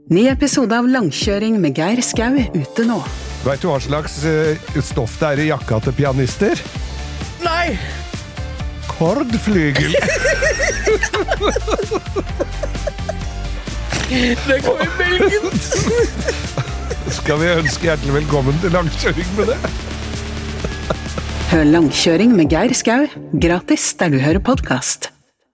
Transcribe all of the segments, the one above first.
Ny episode av Langkjøring med Geir Skau ute nå. Vet du hva slags stoff det i jakka til pianister? Nei! Kordflygel. Det kom i belgen. Skal vi ønske hjertelig velkommen til Langkjøring med det? Hør Langkjøring med Geir Skau gratis der du hører podcast.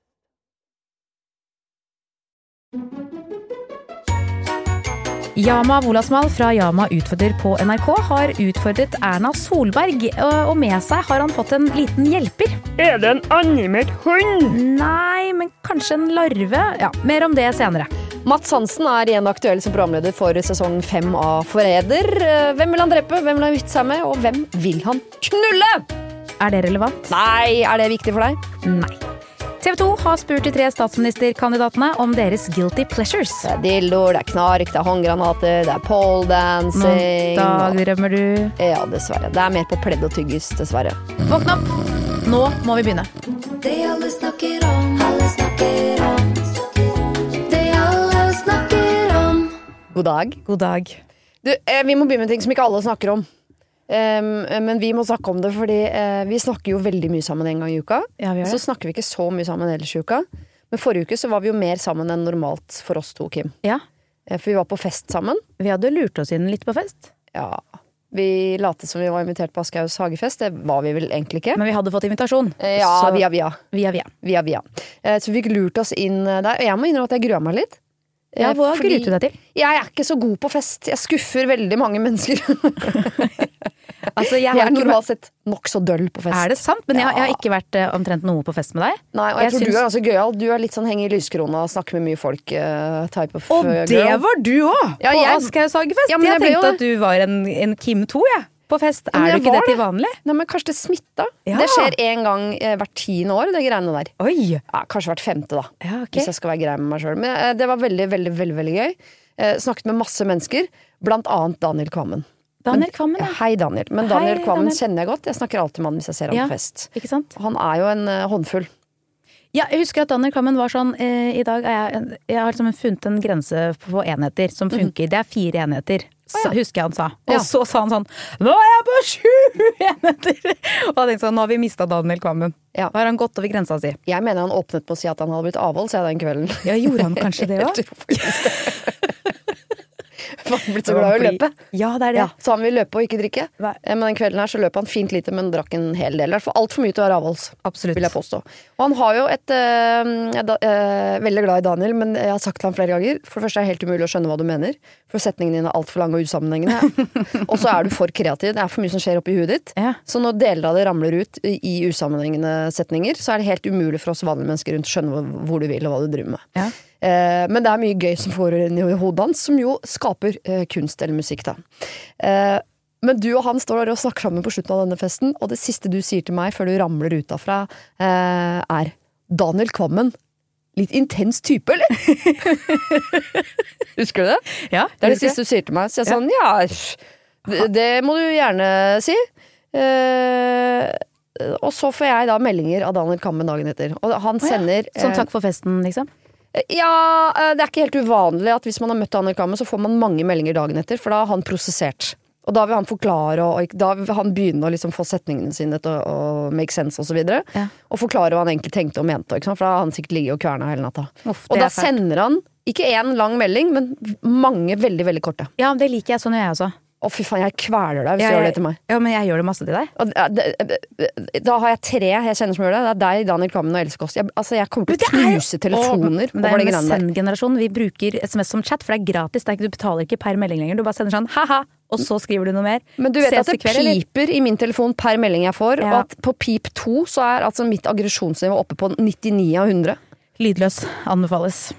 Yama Wolasmal fra Yama Utfordrer på NRK har utfordret Erna Solberg, og med seg har han fått en liten hjelper. Er det en animert hund? Nei, men kanskje en larve? Ja, mer om det senere. Mats Hansen igjen aktuell som programleder for sesong 5 av Forræder. Hvem vil han drepe, hvem vil han gifte seg med, og hvem vil han knulle? Er det relevant? Nei, er det viktig for deg? Nei. TV 2 har spurt de 3 statsministerkandidatene om deres guilty pleasures. Det dildoer, det knark, det håndgranater, det pole dancing. Nå dagdrømmer du. Ja, dessverre. Det mer på pledd og tyggis, dessverre. Våkn opp. Nå må vi begynne. Det alle snakker om, alle snakker om. Det alle snakker om. God dag. God dag. Du, vi må begynne med ting som ikke alle snakker om. Men vi må snakke om det, fordi vi snakker jo veldig mye sammen en gang i uka. Ja, vi gjør det. Så snakker vi ikke så mye sammen ellers i uka. Men forrige uke så var vi jo mer sammen enn normalt for oss to, Kim. Ja, For vi var på fest sammen. vi hadde lurt oss inn litt på fest. Ja, vi late som vi var invitert på Aschehougs hagefest. Det var vi vel egentlig ikke. Men vi hadde fått invitasjon. Ja, så via. Via. Så vi fikk lurt oss inn der. Og jeg må innrømme at jeg gruer meg litt. Ja, hva Fordi gruer du deg til? Jeg ikke så god på fest. Jeg skuffer veldig mange mennesker. Altså, jeg Jeg har ikke normalt sett nok så døll på fest. Er det sant? Men jeg Ja. har ikke vært omtrent noe på fest med deg. Nei, og jeg tror syns- du ganske gøyal. Du litt sånn henge i lyskrona og snakke med mye folk type of Og girl. det var du også! Ja, på jeg- Aschehougs hagefest. Ja, men jeg jeg ble jo tenkte det. at du var en Kim 2, jeg. På fest. men Er jeg du ikke var det til vanlig? Nei, men kanskje det smitta. Ja. Det skjer en gang hvert 10. år, det greiene der. Oi! Ja, kanskje hvert 5., da. Ja, ok. Hvis jeg skal være grei med meg selv. Men det var veldig, veldig, veldig, veldig gøy. Snakket med masse mennesker, blant annet Daniel Kvammen. Daniel Kvammen, ja. Hei, Daniel. Men Hei, Daniel Kvammen Daniel. kjenner jeg godt. Jeg snakker alltid med han hvis jeg ser ham Ja. på fest. Ikke sant? Han jo en håndfull. Ja, jeg husker at Daniel Kvammen var sånn I dag jeg har liksom funnet en grense på enheter som funker. Det 4 enheter, ja. husker jeg han sa. Og Ja. så sa han sånn Nå jeg på 7 enheter! Og jeg tenkte sånn, nå har vi mistet Daniel Kvammen. Ja. Nå har han gått over grensa si. Jeg mener han åpnet på å si at han hadde blitt avholds den kvelden. Ja, gjorde han kanskje det Jeg også? tror faktisk det. Han har blitt så glad i å løpe. Ja, det er det. Ja, så han vil løpe og ikke drikke. Nei. Men den kvelden her så løp han fint lite, men drakk en hel del. I hvert fall alt for mye til å være avholds, Absolutt. vil jeg påstå. Og han har jo veldig glad i Daniel, men jeg har sagt til han flere ganger. For det første helt umulig å skjønne hva du mener, for setningene dine alt for lange og usammenhengende. Og så du for kreativ. Det for mye som skjer oppi huet ditt. Ja. Så når deler av det ramler ut i usammenhengende setninger, så det helt umulig for oss vanlige mennesker rundt å skjønne hvor du vil og hva du driver med. Ja. Men det mye gøy som får inn i hodet hans, som jo skaper kunst eller musikk, da. Men du og han står der og snakker sammen på slutten av denne festen, og det siste du sier til meg før du ramler ut derfra, Daniel Kvammen. Litt intens type, eller? Husker du det? Ja, Det det siste du sier til meg. Så jeg sånn, det må du gjerne si. Og så får jeg da meldinger av Daniel Kvammen dagen etter. Og han sender Sånn takk for festen, liksom? Ja, det ikke helt uvanlig at hvis man har møtt Daniel Kvammen, så får man mange meldinger dagen etter, for da har han prosessert. Og da vil han forklare, og da vil han begynne å liksom få setningene sine til å make sense og så videre. Ja. Og forklare hva han egentlig tenkte og mente, ikke sant? For da har han sikkert ligget og kverna hele natta. Uff, Og det da fælt. sender han ikke en lang melding, men mange veldig, veldig korte. Ja, det liker jeg. Sånn gjør jeg også. Å fy faen, jeg kveler deg hvis du gjør det til meg. Ja, men jeg gjør det masse til deg. Og da har jeg 3 jeg kjenner som gjør det. Det deg, Daniel Kvammen og Else Kåss. Jeg kommer til å knuse telefoner Men det over de en greiene der. send-generasjon. Vi bruker SMS som chat, for det gratis. Du betaler ikke per melding lenger. Du bare sender sånn ha-ha, og så skriver du noe mer. Men du vet Ses at det i kveld, eller? piper i min telefon per melding jeg får, Ja. og at på pip 2 så altså mitt aggresjonsnivå oppe på 99 av 100. Lydløs anbefales.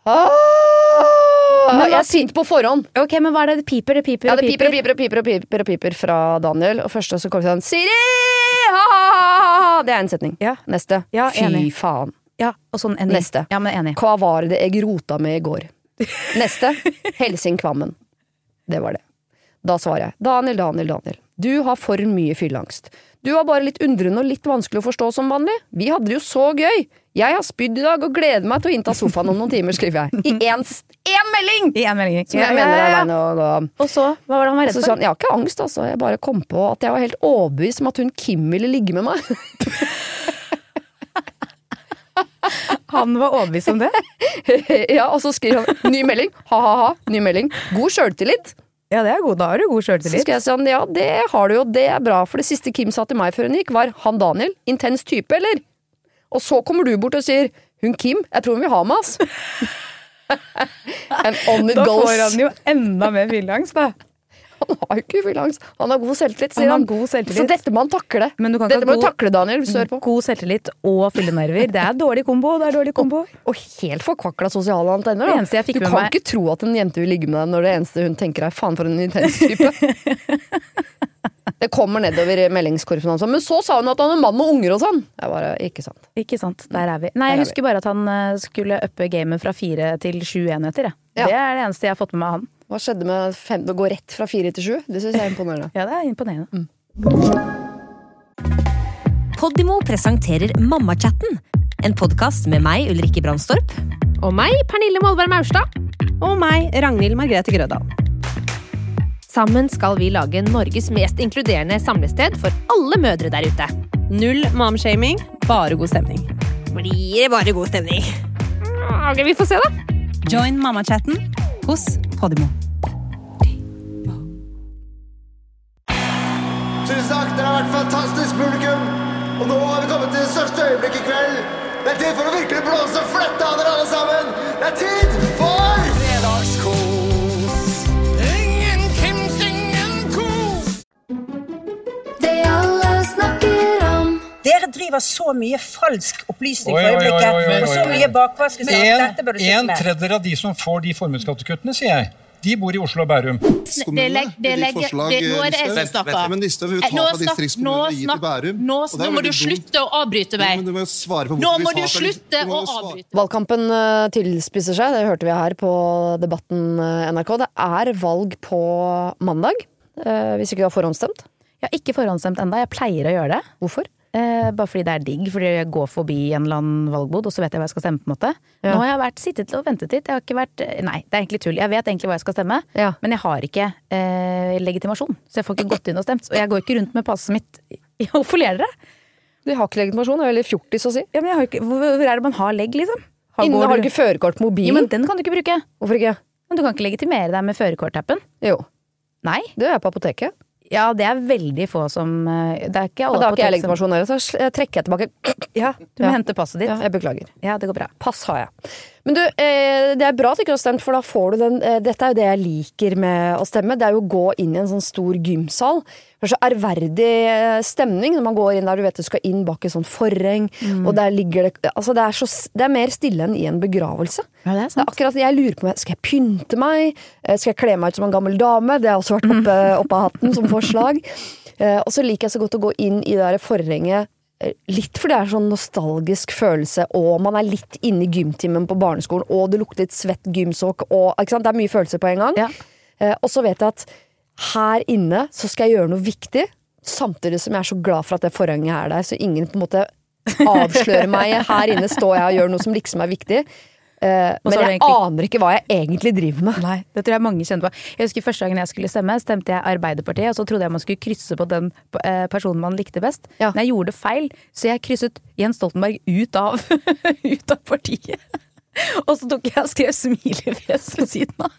Jeg er sint på forhånd. Ok, men hva det piper? Det piper Ja, og det piper og piper. piper og piper og piper og piper fra Daniel. Og første så kommer det sånn Siri! Ha, ha, ha, ha. Det en setning. Ja. Neste. Ja, Fy enig. faen. Ja, og sånn enig. Neste. Ja, men enig. Hva var det jeg rota med i går? Neste. Helsing Kvammen. Det var det. Da svarer jeg. Daniel. Du har for mye fylleangst. Du var bare litt undrende og litt vanskelig å forstå som vanlig. Vi hadde det jo så gøy. Jeg har spydd I dag og gleder meg til å innta sofaen om noen timer, skriver jeg. I én melding! I en melding. Som jeg mener er veien å gå. Og så, hva var det han var redd Så for? sa han, jeg har ikke angst, altså. Jeg bare kom på at jeg var helt overbevist om at hun Kim ville ligge med meg. Han var overbevist om det? Ja, og så skriver han, ny melding, ha, ny melding. God selvtillit. Ja, det er god. Da har du god Så selvtillit. skal jeg si, ja, det har du jo, det er bra. For det siste Kim sa til meg før hun gikk, var han Daniel, intens type, eller? Og så kommer du bort og sier, hun Kim, jeg tror hun vil ha med oss. And on it Da goes. får han jo enda mer fylleangst, da. Han har jo ikke fylleangst. Han har god selvtillit, sier Han han. har god selvtillit. Så dette må han takle. Men du kan ikke Dette ha må du god- takle, Daniel, hvis du hører på. God selvtillit og fyllenerver. Det er dårlig kombo. Det er dårlig kombo. Og helt forkvakla sosiale antenner. Det Da. eneste jeg fikk Du med kan meg- ikke tro at en jente vil ligge med deg når det eneste hun tenker er faen for en intens type. Det kommer nedover I meldingskorpsen og sånn. Men så sa hun at han er mann med unger og sånn. Jeg bare, ikke sant. Ikke sant, der er vi. Nei, jeg husker bare at han skulle uppe gamet fra 4 til 7 enheter. Ja. Ja. Det er det eneste jeg har fått med meg av han. Hva skjedde med å gå rett fra 4 til 7? Det synes jeg er imponerende. Ja, det er imponerende. Podimo presenterer Mammachatten, en podcast med meg, Ulrikke Brandstorp. Og meg, Pernille Målberg Maurstad. Og meg, Ragnhild Margrethe Grødal. Sammen skal vi lage Norges mest inkluderende samlested for alle mødre der ute. Null momshaming, bare god stemning. Blir det bare god stemning? Ok, vi får se da. Join Mammachatten hos Podimo. Tusen takk, dere har vært fantastisk publikum. Og nå har vi kommet til det største øyeblikk I kveld. Det er tid for å virkelig blåse fletta av dere alle sammen. Det er tid for fredagskos. Ingen Kims, ingen kos. Det alle snakker om. Dere driver så mye falsk opplysning Oi, for oi, oi, øyeblikket, oi, oi, oi. og så mye bakvask. Dette bør du slutte En med. tredjedel av de som får de formuesskattekuttene, sier jeg, de bor I Oslo og Bærum. Nå er det jeg som snakker. Men Listhaug vil ta fra distriktskommunene og gi til Bærum. Nå må du slutte å avbryte meg. Men du må svare på Nå hvorfor må vi du sa- slutte Du må å jo svare. avbryte. Valgkampen tilspisser seg, det hørte vi her på Debatten NRK. Det er valg på mandag, hvis ikke du har forhåndsstemt. Jeg har ikke forhåndsstemt enda. Jeg pleier å gjøre det. Hvorfor? Bare fordi det er digg, fordi jeg går forbi en eller annen valgbod, og så vet jeg hva jeg skal stemme på en måte. Ja. Nå har jeg sittet og ventet litt. Jeg har ikke vært, nei, det er egentlig tull. Jeg vet egentlig hva jeg skal stemme, Ja. men jeg har ikke legitimasjon. Så jeg får ikke gått inn og stemt. Og jeg går ikke rundt med passet mitt. Hvorfor ler dere? Du har ikke legitimasjon, det er veldig fjortis å si. Ja, men jeg har ikke, hvor er det man har legg, liksom? Inne har du ikke førerkort på Jo, mobilen. men den kan du ikke bruke. Hvorfor ikke? Men du kan ikke legitimere deg med førerkortappen. Jo, Nei. det gjør jeg på apoteket. Ja, det er veldig få som det er ikke alle Men da har ikke jeg apotek som- legitimasjon heller, så trekker jeg tilbake. Ja, du må hente passet ditt. Ja, jeg beklager. Ja, det går bra. Pass har jeg. Men du, det er bra at du ikke har stemt, for da får du den dette er jo det jeg liker med å stemme. Det er jo å gå inn I en sånn stor gymsal. Det er så ærverdig stemning når man går inn der du vet du skal inn bak et sånt forheng, og der ligger det altså det er mer stille enn I en begravelse. Ja, det er Det er sant. akkurat jeg lurer på, skal jeg pynte meg? Skal jeg kle meg ut som en gammel dame? Det har også vært oppe av hatten som forslag. Og så liker jeg så godt å gå inn I det der forhenget litt for det er sånn nostalgisk følelse, og man er litt inne I gymtimen på barneskolen, og det lukter litt svett gymsokk, og ikke sant? Det er mye følelser på en gang. Ja. Og så vet jeg at her inne så skal jeg gjøre noe viktig, samtidig som jeg er så glad for at det forhenget er der, så ingen på en måte avslører meg. Her inne står jeg og gjør noe som liksom er viktig. Men så har du jeg egentlig- aner ikke hva jeg egentlig driver med. Nei, det tror jeg mange kjenner på. Jeg husker første gangen jeg skulle stemme, stemte jeg Arbeiderpartiet, og så trodde jeg man skulle krysse på den personen man likte best. Ja. Men jeg gjorde det feil, så jeg krysset Jens Stoltenberg ut av, ut av partiet. Og så tok jeg og skrev smilefjes på siden av.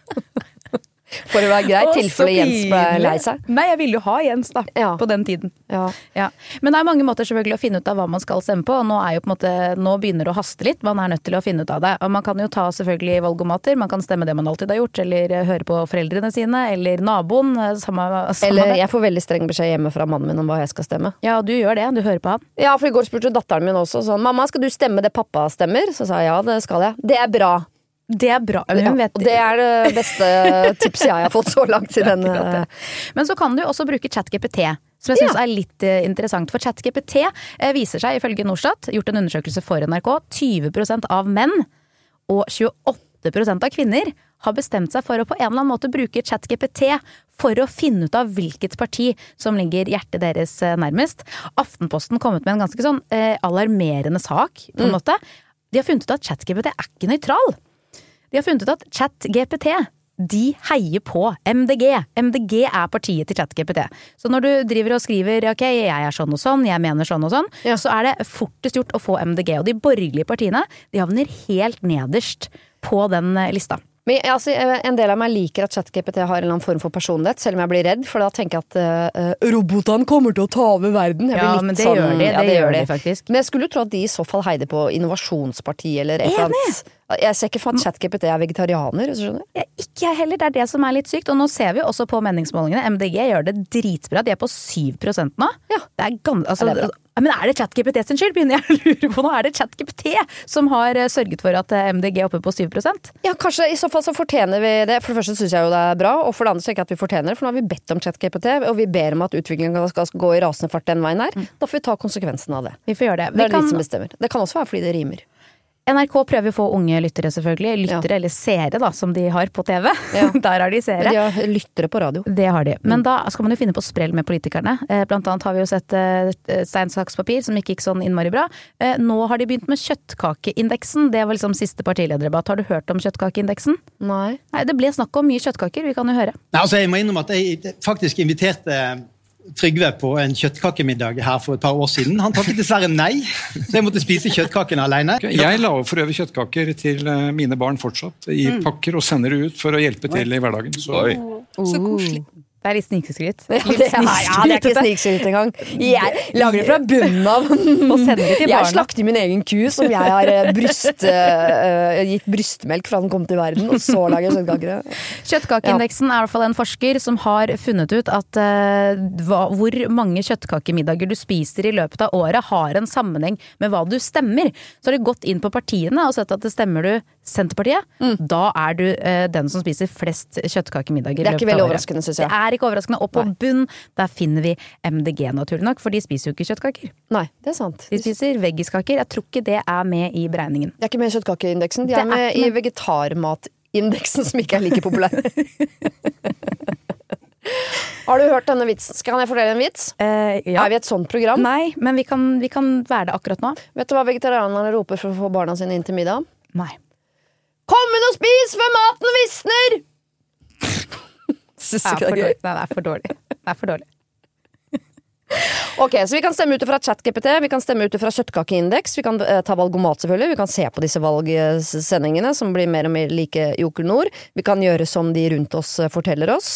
For å være greit, Å, så tilfelle Jens ble pinlig. lei seg. Nei, jeg ville jo ha Jens da, Ja. på den tiden. Ja. Ja. Men det er mange måter selvfølgelig å finne ut av hva man skal stemme på, og nå er jo på en måte, nå begynner det å haste litt, man er nødt til å finne ut av det. Og man kan jo ta selvfølgelig valgomater, man kan stemme det man alltid har gjort, eller høre på foreldrene sine, eller naboen, samme Eller det. jeg får veldig streng beskjed hjemme fra mannen min om hva jeg skal stemme. Ja, du gjør det, du hører på han. Ja, for I går spurte datteren min også sånn, mamma, skal du stemme det pappa stemmer? Så sa jeg, ja, det skal jeg. Det er bra. Det er bra. Ja, Hun vet og det er det beste tipset jeg har fått så langt I denne. Men så kan du jo også bruke ChatGPT, som jeg synes er litt interessant. For ChatGPT viser seg, ifølge Norstat, gjort en undersøkelse for NRK, 20% av menn og 28% av kvinner har bestemt seg for å på en eller annen måte bruke ChatGPT for å finne ut av hvilket parti som ligger hjertet deres nærmest. Aftenposten kom ut med en ganske sånn alarmerende sak, på en måte. De har funnet ut at ChatGPT ikke nøytral. De har funnet ut at ChatGPT, de heier på MDG. MDG partiet til ChatGPT. Så når du driver og skriver, ok, jeg sånn og sånn, jeg mener sånn og sånn, så det fortest gjort å få MDG. Og de borgerlige partiene, de havner helt nederst på den lista. Men altså, en del av meg liker at ChatGPT har en eller annen form for personlighet, selv om jeg blir redd, for da tenker jeg at robotene kommer til å ta over verden. Jeg blir litt men det sånn, gjør de faktisk. Men jeg skulle tro at de i så fall heide på innovasjonsparti eller et eller annet. Jeg ser ikke for at ChatGPT vegetarianer, skjønner du? Ikke jeg heller, det det som litt sykt. Og nå ser vi også på meningsmålingene, MDG gjør det dritbra, de på 7% nå. Ja. Men det ChatGPT sin skyld, begynner jeg å lure på nå? Det ChatGPT som har sørget for at MDG oppe på 7%? Ja, kanskje i så fall så fortjener vi det. For det første synes jeg jo det bra, og for det andre tenker jeg at vi fortjener det, for nå har vi bedt om ChatGPT, og vi ber om at utviklingen skal gå i rasende fart den veien her. Da får vi ta konsekvensen av det. Vi får gjøre det. Det de som bestemmer. Det kan også være fordi det rimer. NRK prøver å få unge lyttere selvfølgelig, eller seere da, som de har på TV. Ja. Der har de seere. De har lyttere på radio. Det har de. Men da skal man jo finne på sprell med politikerne. Blant annet har vi jo sett stein, saks, papir, som ikke gikk sånn innmari bra. Nå har de begynt med kjøttkakeindeksen. Det var liksom siste partilederdebatt. Har du hørt om kjøttkakeindeksen? Nei, det ble snakk om mye kjøttkaker, vi kan jo høre. Nei, altså jeg må innrømme at jeg faktisk inviterte Trygve på en kjøttkakemiddag her for et par år siden. Han takket dessverre nei, så jeg måtte spise kjøttkakene alene. Jeg lager for øvrig kjøttkaker til mine barn fortsatt, i pakker og sender det ut for å hjelpe til i hverdagen. Så koselig. Det litt snikskryt. Det er ikke snikskryt engang. Jeg lager det fra bunnen av. Og sender det til barna. Jeg slakter min egen ku som jeg har gitt brystmelk fra den kom til verden, og så lager jeg kjøttkaker. Kjøttkakeindeksen i hvert fall en forsker som har funnet ut at hvor mange kjøttkakemiddager du spiser i løpet av året har en sammenheng med hva du stemmer. Så har de gått inn på partiene og sett at det stemmer du Senterpartiet, da du den som spiser flest kjøttkakemiddager i løpet av året. Det ikke veldig overraskende, synes jeg. Det ikke overraskende. Og på bunn, der finner vi MDG naturlig nok, for de spiser jo ikke kjøttkaker. Nei, det sant. De spiser veggiskaker. Jeg tror ikke det med i beregningen. De ikke med i kjøttkakeindeksen, de med i vegetarmatindeksen, som ikke like populær. Har du hørt denne vitsen? Skal jeg fortelle en vits? Ja. Vi et sånt program? Nei, men vi kan være det akkurat nå. Vet du hva vegetarianerne roper for å få barna sine inn til middag? Nei. Kom inn og spis før maten visner! Det er for dårlig. Ok, så vi kan stemme ut fra ChatGPT, vi kan stemme ut fra kjøttkakeindeks, vi kan ta valgomat selvfølgelig, vi kan se på disse valgsendingene som blir mer og mer like Joker Nord, vi kan gjøre som de rundt oss forteller oss.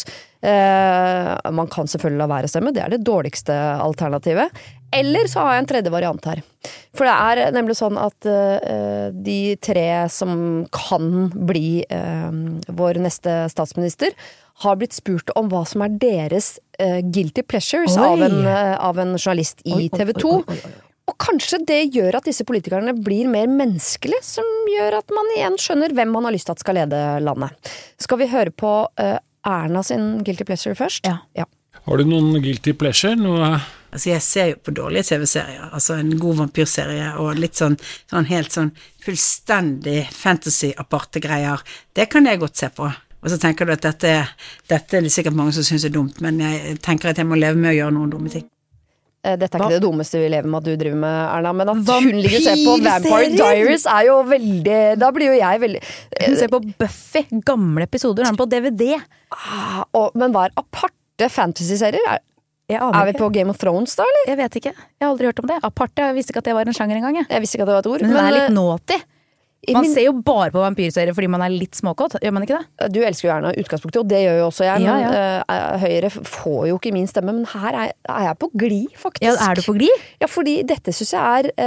Man kan selvfølgelig la være stemme, det det dårligste alternativet. Eller så har jeg en tredje variant her. For det nemlig sånn at de tre som kan bli vår neste statsminister, har blitt spurt om hva som deres guilty pleasures av en journalist i TV 2. Og kanskje det gjør at disse politikerne blir mer menneskelige, som gjør at man igjen skjønner hvem man har lyst til at skal lede landet. Skal vi høre på Erna sin guilty pleasure først? Ja. Har du noen guilty pleasure? Altså jeg ser jo på dårlige TV-serier, altså en god vampyrserie og litt sånn helt sånn fullstendig fantasy-aparte greier. Det kan jeg godt se på. Og så tenker du at dette det sikkert mange som synes dumt, men jeg tenker at jeg må leve med å gjøre noen dumme ting. Dette ikke det dummeste vi lever med at du driver med, Erna, men at hun ligger og ser på Vampire Diaries jo veldig, da blir jo jeg veldig... Hun ser på Buffy, gamle episoder, på DVD. Men hva aparte fantasy-serier? Vi på Game of Thrones da, eller? Jeg vet ikke, jeg har aldri hørt om det. Aparte, jeg visste ikke at det var en sjanger engang. Jeg visste ikke at det var et ord. Men det litt naughty. Man ser jo bare på vampyrserier fordi man litt småkåt, gjør man ikke det? Du elsker jo gjerne utgangspunktet, og det gjør jo også jeg, men Høyre får jo ikke min stemme, men her jeg på glid, faktisk. Ja, du på glid? Ja, fordi dette synes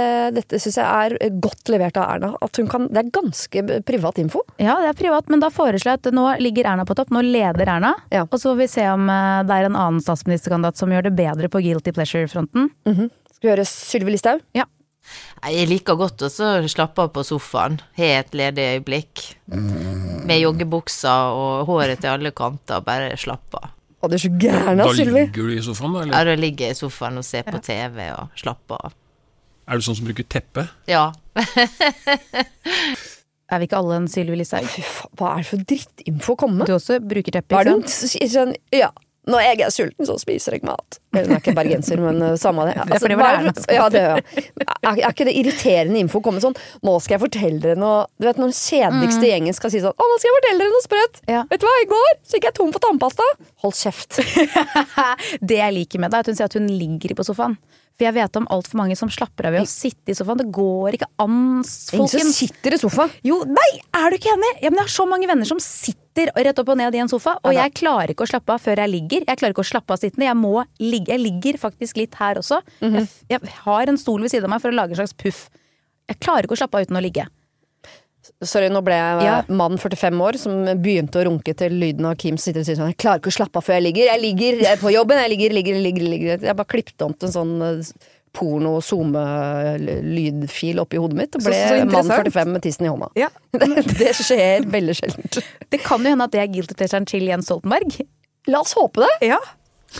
jeg godt levert av Erna, at hun kan, det ganske privat info. Ja, det privat, men da foreslår jeg at nå ligger Erna på topp, nå leder Erna, og så får vi se om det en annen statsministerkandidat som gjør det bedre på guilty pleasure-fronten. Skal vi høre Sylvi Listhaug? Ja. Jeg liker godt å slappe av på sofaen, helt ledig øyeblikk, med joggebukser og håret til alle kanter, bare slappe av. Det så gærne, Sylvi. Da ligger du i sofaen da, eller? Ja, da ligger jeg i sofaen og ser på TV og slapper av. Du sånn som bruker teppe? Ja. Vi ikke alle en Sylvi Listhaug? Fy faen, hva det for drittinfo å komme? Du også bruker teppe, ikke sant? Ja. Når jeg er sulten, så spiser jeg mat. Hun ikke bergenser, men samme det. Det fordi var det ja, det er ikke det irriterende info å komme sånn, nå skal jeg fortelle dere noe, du vet når den kjedeligste gjengen skal si sånn, nå skal jeg fortelle dere noe sprøtt. Vet du hva, i går så gikk jeg tom for tannpasta. Hold kjeft. Det jeg liker med det, at hun sier at hun ligger på sofaen. For jeg vet om alt for mange som slapper av ved å sitte i sofaen. Det går ikke an, folkens. Ingen som sitter i sofaen. Jo, nei, er du ikke enig? Ja, men jeg har så mange venner som sitter rett opp og ned i en sofa, og jeg klarer ikke å slappe av før jeg ligger. Jeg klarer ikke å slappe av sittende. Jeg må ligge. Jeg ligger faktisk litt her også. Jeg har en stol ved siden av meg for å lage en slags puff. Jeg klarer ikke å slappe av uten å ligge. Sorry, nå ble jeg mann 45 år som begynte å runke til lyden av Kim sitter og sier sånn, jeg klarer ikke å slappe av før jeg ligger på jobben, jeg ligger. Jeg bare klippte om til en sånn porno-zoome-lydfil oppi hodet mitt og ble mann 45 med tissen i hånda. Ja. Det skjer veldig sjeldent. Det kan jo hende at det er guilty pleasuren til Jens Stoltenberg. La oss håpe det. Ja.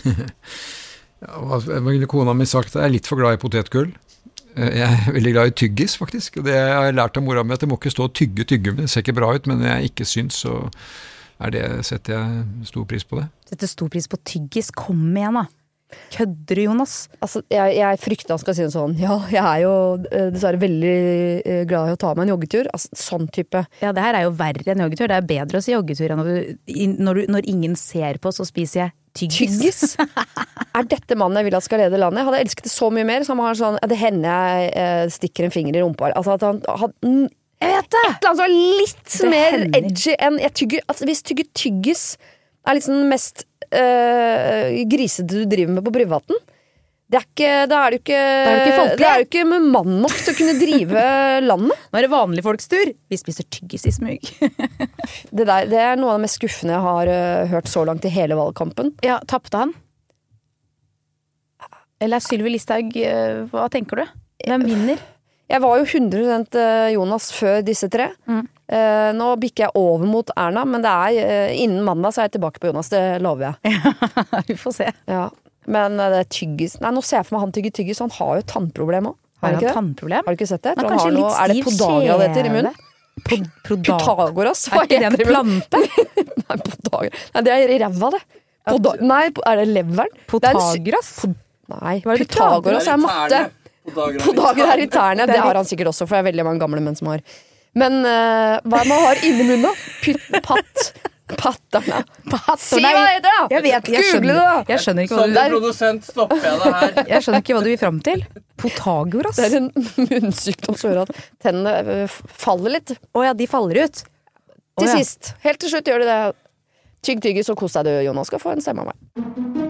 Kona mi sagt, jeg er litt for glad i potetgull. Jeg er veldig glad i tyggis, faktisk. Og det jeg har lært av mora mi, at det må ikke stå og tygge. Det ser ikke bra ut, men jeg ikke syns, så setter jeg stor pris på det. Setter stor pris på tyggis. Kom igjen, da. Kødder du, Jonas? Altså, jeg frykter han skal si noe sånn, ja, jeg er jo dessverre veldig glad i å ta meg en joggetur. Altså, sånn type. Ja, det her er jo verre enn joggetur. Det er bedre å si joggetur enn når ingen ser på, så spiser jeg tyggis. Er dette mannen jeg vil at skal lede landet? Jeg hadde elsket det så mye mer, så han har sånn, det hender jeg stikker en finger i rumpa. Altså at han jeg vet det! Et eller annet som er litt mer edgy enn jeg tygger. Altså hvis tyggis er liksom den mest grisete du driver med på privaten, da er du ikke med mann nok til å kunne drive landet. Nå er det vanlige folks tur. Vi spiser tyggis i smyg. Det er noe av det mest skuffende jeg har hørt så langt i hele valgkampen. Ja, tappte han? Eller Sylvi Listhaug, hva tenker du? Hvem vinner? Jeg var jo 100% Jonas før disse tre. Nå bikker jeg over mot Erna, men det er innen mandag så er jeg tilbake på Jonas, det lover jeg. Vi får se. Ja. Men det er tyggis. Nei, nå ser jeg for meg han tygger tyggis, han har jo et tannproblem også. Har han tannproblem? Har du ikke sett det? Han har kanskje litt er det podagra det heter i munnen? Pythagoras? Er ikke det en plante? Nei, podagra. Nei, det er i ræva det. Nei, er det leveren? Podagoras? Nei, Pythagoras er matte. Podagra er i tærne. Det har han sikkert også, for det er veldig mange gamle menn som har. Men hva man har inni munnen da? Patterne. Si hva det heter da! Jeg skjønner ikke hva du... Som produsent stopper jeg det her. Jeg skjønner ikke hva du vil frem til. Pythagoras. Det er en munnsykdom som gjør at tennene faller litt. Åja, de faller ut. Til sist. Helt til slutt gjør de det. Tygg tyggis og kos deg du, Jonas, skal få en stemme av meg.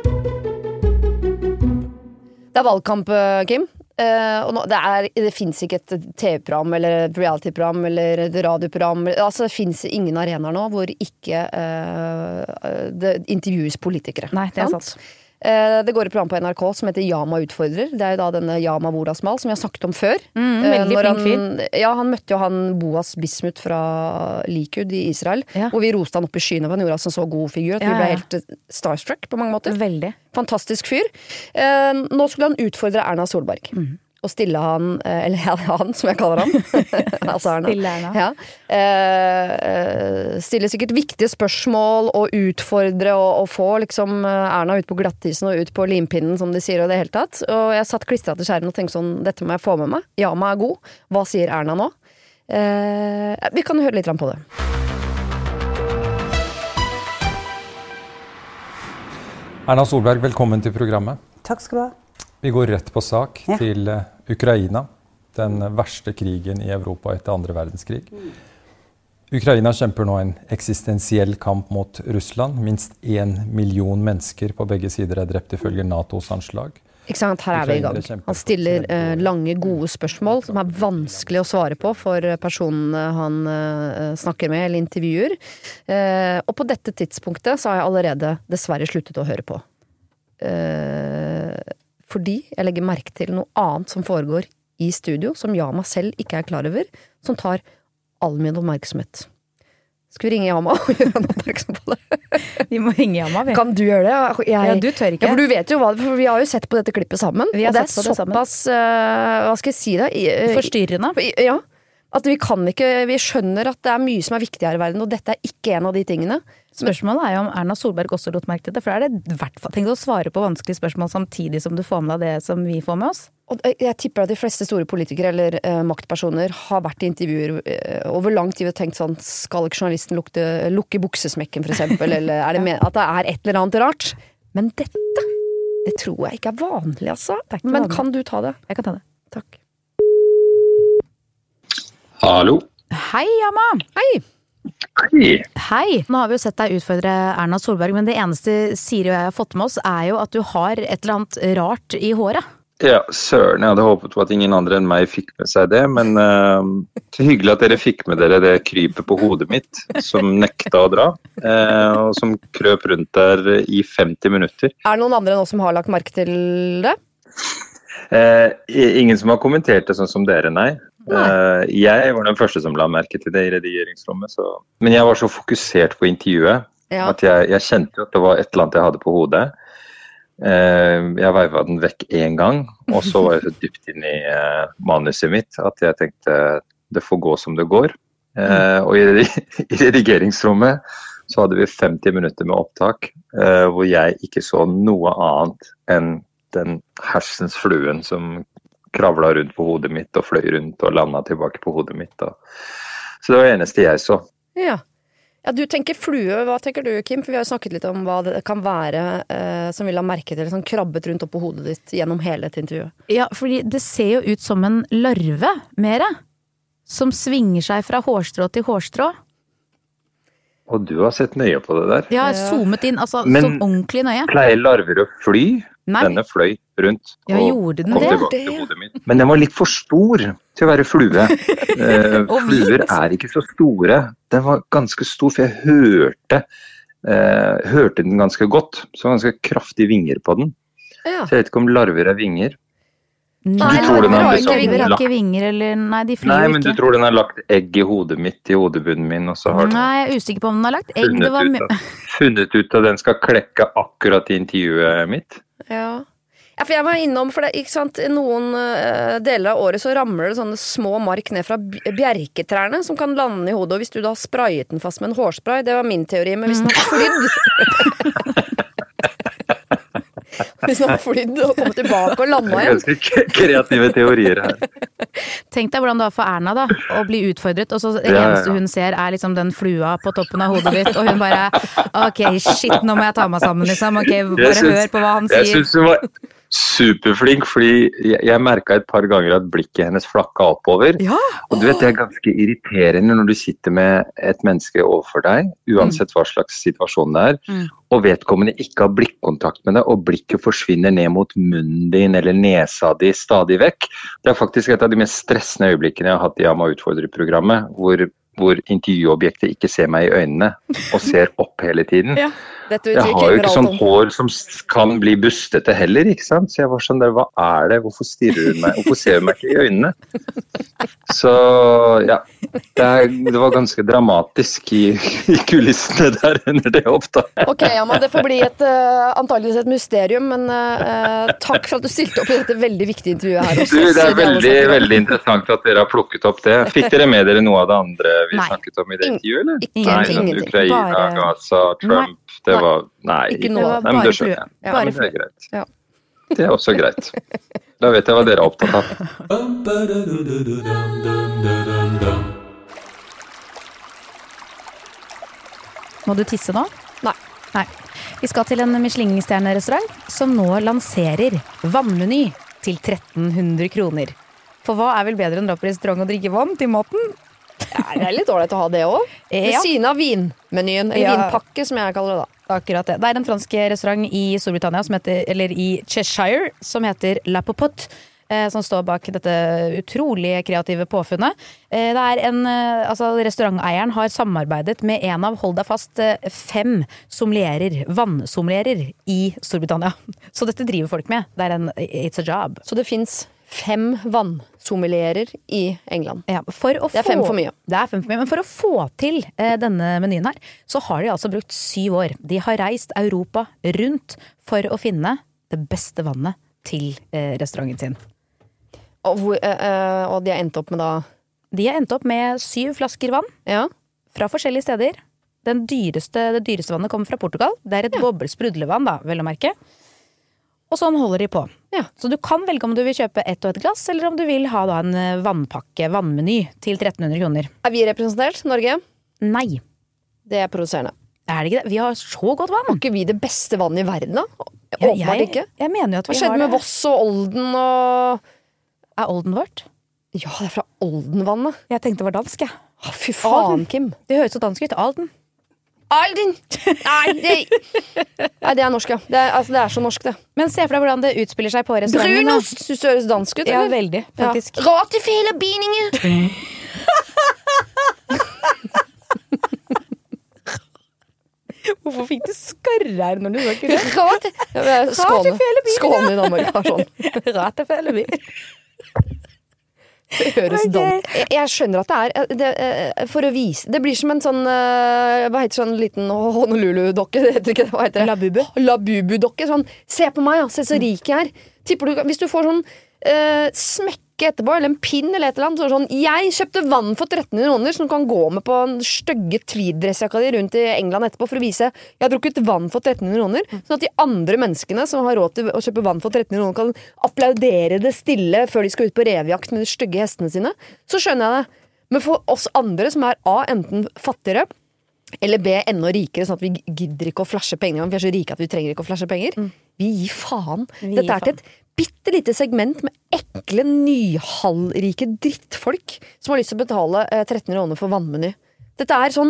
Det er valgkamp, Kim. Og det finnes ikke et TV-program eller et reality-program eller et radioprogram. Altså, det finnes ingen arenaer nå hvor ikke det intervjues politikere. Nei, det er sant. Det går et program på NRK som heter Yama utfordrer. Det er jo da denne Yama Wolasmal som jeg har snakket om før. Veldig flink fyr. Ja, han møtte jo han Boaz Bismuth fra Likud i Israel, hvor vi roste han opp i skyene, for han gjorde altså en så god figur at vi ble helt starstruck på mange måter. Veldig. Fantastisk fyr. Nå skulle han utfordre Erna Solberg. Og stille han, eller han som jeg kaller han, altså Erna. Stille Erna. Ja. Stille sikkert viktige spørsmål og utfordre og få liksom Erna ut på glattisen og ut på limpinnen, som de sier og det hele tatt. Og jeg satt klistret til skjermen og tenkte sånn, dette må jeg få med meg. Yama er god. Hva sier Erna nå? Vi kan høre litt på det. Erna Solberg, velkommen til programmet. Takk skal du ha. Vi går rett på sak til Ukraina, den verste krigen i Europa etter andre verdenskrig. Ukraina kjemper nå en eksistensiell kamp mot Russland. Minst 1 million mennesker på begge sider er drept ifølge NATOs anslag. Ikke sant, her er vi i gang. Han stiller lange, gode spørsmål som er vanskelig å svare på for personen han snakker med eller intervjuer. Og på dette tidspunktet så har jeg allerede dessverre sluttet å høre på. Fordi jeg legger merke til noe annet som foregår i studio, som Yama selv ikke er klar over, som tar all min oppmerksomhet. Skal vi ringe Yama og gjøre han oppmerksom på det? Vi må ringe Yama. Kan du gjøre det? Ja, du tør ikke. Ja, for du vet jo hva, for vi har jo sett på dette klippet sammen. Vi har og det sett på det såpass, hva skal jeg si da? Forstyrrende. Ja. At vi skjønner at det mye som viktig her i verden, og dette ikke en av de tingene. Spørsmålet jo om Erna Solberg også lot merke til det, for det I hvert fall tenkt å svare på vanskelige spørsmål samtidig som du får med deg det som vi får med oss. Og jeg tipper at de fleste store politikere eller maktpersoner har vært I intervjuer over lang tid og tenkt sånn, skal ikke journalisten lukke buksesmekken for eksempel, eller at det et eller annet rart. Men dette, det tror jeg ikke vanlig, altså. Men vanlig. Kan du ta det? Jeg kan ta det. Takk. Hallo. Hei, Amma. Hei. Nå har vi jo sett deg utfordre Erna Solberg, men det eneste Siri og jeg har fått med oss jo at du har et eller annet rart I håret. Ja, søren, jeg hadde håpet på at ingen andre enn meg fikk med seg det, men så hyggelig at dere fikk med dere det krypet på hodet mitt, som nekta å dra, og som krøp rundt der I 50 minutter. Det noen andre enn oss som har lagt merke til det? Ingen som har kommentert det sånn som dere, nei. Jeg var den første som la merke til det I redigeringsrommet, så. Men jeg var så fokusert på intervjuet, at jeg kjente jo at det var et eller annet jeg hadde på hodet. Jeg veivet den vekk en gang, og så var jeg så dypt inn I manuset mitt, at jeg tenkte det får gå som det går. Og I redigeringsrommet så hadde vi 50 minutter med opptak, hvor jeg ikke så noe annet enn den hersens fluen som kravla rundt på hodet mitt og fløy rundt og landet tilbake på hodet mitt. Så det var det eneste jeg så. Ja, du tenker flue. Hva tenker du, Kim? For vi har jo snakket litt om hva det kan være som vil ha merket eller sånn krabbet rundt opp på hodet ditt gjennom hele et intervju. Ja, fordi det ser jo ut som en larve, mere, som svinger seg fra hårstrå til hårstrå. Og du har sett nøye på det der. Ja, jeg har zoomet inn, altså sånn ordentlig nøye. Men pleier larver å fly? Nei. Denne fløy rundt ja, og kom tilbake til hodet mitt. Men den var litt for stor til å være flue. Fluer ikke så store. Den var ganske stor, for jeg hørte den ganske godt. Så ganske kraftige vinger på den. Ja. Så jeg vet ikke om larver vinger. Nei, larver har ikke vinger, eller nei, de flyr ikke. Nei, men du tror den har lagt egg I hodet mitt, I hodebunnen min, og så har den... Nei, jeg usikker på om den har lagt egg. Funnet ut at den skal klekke akkurat I intervjuet mitt. Ja, for jeg var innom, for det, ikke sant, noen deler av året så ramler det sånne små mark ned fra bjerketrærne som kan lande I hodet, og hvis du da har sprayet den fast med en hårspray, det var min teori, men hvis den har flydd hvis den har flydd og kommet tilbake og landet igjen. Ganske kreative teorier her. Tenk deg hvordan det var for Erna da, å bli utfordret, og så det eneste hun ser liksom den flua på toppen av hodet ditt, og hun bare, ok, shit, nå må jeg ta meg sammen, liksom. Ok, bare hør på hva han sier. Jeg synes hun var superflink, fordi jeg merket et par ganger at blikket hennes flakket oppover. Ja. Og du vet, det ganske irriterende når du sitter med et menneske overfor deg, uansett hva slags situasjon det og vedkommende ikke har blikkontakt med deg, og blikket forsvinner ned mot munnen din eller nesa di stadig vekk. Det faktisk et av de mest stressende øyeblikkene jeg har hatt I Amma Utfordrer-programmet, hvor intervjuobjektet ikke ser meg I øynene, og ser opp hele tiden. Ja. Jeg har jo ikke sånn hår som kan bli bustete heller, ikke sant? Så jeg var sånn der, hva det? Hvorfor stirrer hun meg? Hvorfor ser hun meg ikke I øynene? Så ja, det var ganske dramatisk I kulissene der under det opptaket. Ok, Amma, det får bli antageligvis et mysterium, men takk for at du stilte opp I dette veldig viktige intervjuet her også. Det veldig, veldig interessant at dere har plukket opp det. Fikk dere med dere noe av det andre vi snakket om I det intervjuet, eller? Ingenting. Ukraina, Gaza, Trump, det var, ikke noe. Nei, men det skjønner jeg. Ja, men det greit. Ja. Det også greit. Da vet jeg hva dere opptatt av. Må du tisse nå? Nei. Vi skal til en Michelin-stjerne-restaurant som nå lanserer vannmeny til 1300 kroner. For hva vel bedre enn å dra på restaurant og drikke vann til maten? Ja, det litt dårlig å ha det også. Ved siden av vinmenyen, eller vinpakke som jeg kaller det da. Akkurat det. Det en fransk restaurant I Storbritannia som heter, eller I Cheshire, som heter La Popote, som står bak dette utrolig kreative påfunnet. Det restauranteieren har samarbeidet med en av, hold deg fast, 5 vannsommelierer I Storbritannia. Så dette driver folk med. Det it's a job. Så det finns 5 vannsommelierer I England. Ja, det 5 for mye. Det 5 for mye, men for å få til denne menyen her, så har de altså brukt 7 år. De har reist Europa rundt for å finne det beste vannet til restauranten sin. Og de har endt opp med da De har endt opp med 7 flasker vann fra forskjellige steder. Det dyreste vannet kommer fra Portugal. Det et sprudlevann da, vel å merke. Og sånn holder de på. Så du kan velge om du vil kjøpe 1 og 1 glass, eller om du vil ha da en vannmeny til 1300 kroner. Vi representert, Norge? Nei. Det provoserende. Det ikke det? Vi har så godt vann. Har ikke vi det beste vannet i verden da? Åpenbart ikke. Jeg mener jo at vi har det. Hva skjedde med Voss og Olden og... Olden vårt? Ja, det fra Oldenvannet. Jeg tenkte det var dansk, jeg. Fy faen, Kim. Det høres så dansk ut. Olden. Alden! Nei, det norsk, ja. Det så norsk, det. Men se for deg hvordan det utspiller seg på restauranten. Brunost! Synes du høres dansk ut, eller? Ja, veldig, faktisk. Ratefehlebininger! Hvorfor fikk du skarrer når du snakker det? Skåne i Danmark har sånn. Ratefehlebininger. Det høres dansk. Jeg skjønner at det for å vise. Det blir som en sånn, hva heter sånn liten Honolulu-dokke? Det heter ikke det, hva heter det? Labubu. Labubu-dokke. Sånn, se på meg, se så rik jeg er. Tipper du, hvis du får sånn smekke etterpå, eller en pinn eller et eller annet, sånn, jeg kjøpte vann for 1300 kroner som du kan gå med på en stygge tweed-dressjakka di rundt i England etterpå for å vise, jeg har drukket vann for 1300 kroner, sånn at de andre menneskene som har råd til å kjøpe vann for 1300 kroner kan applaudere det stille før de skal ut på revjakt med de stygge hestene sine, så skjønner jeg det. Men for oss andre som A, enten fattigere, eller B, enda rikere, sånn at vi gidder ikke å flashe penger, vi så rike at vi trenger ikke å flashe penger, vi gir faen. Dette til et bittelite segment med ekle, nyhalvrike drittfolk som har lyst til å betale 1300 kroner for vannmeny. Dette sånn